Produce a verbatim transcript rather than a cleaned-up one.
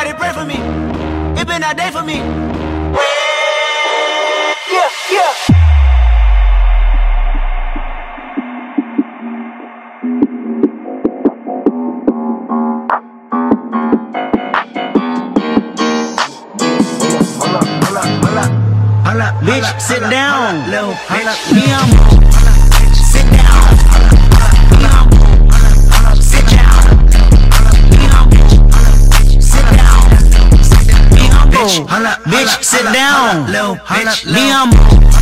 Somebody pray for me. It been that day for me. Yeah, yeah. Bitch, sit down. Little bitch, me I'm sit down. Me I'm sit down. Me I'm sit down. Me I'm bitch, sit down. Little bitch, me I'm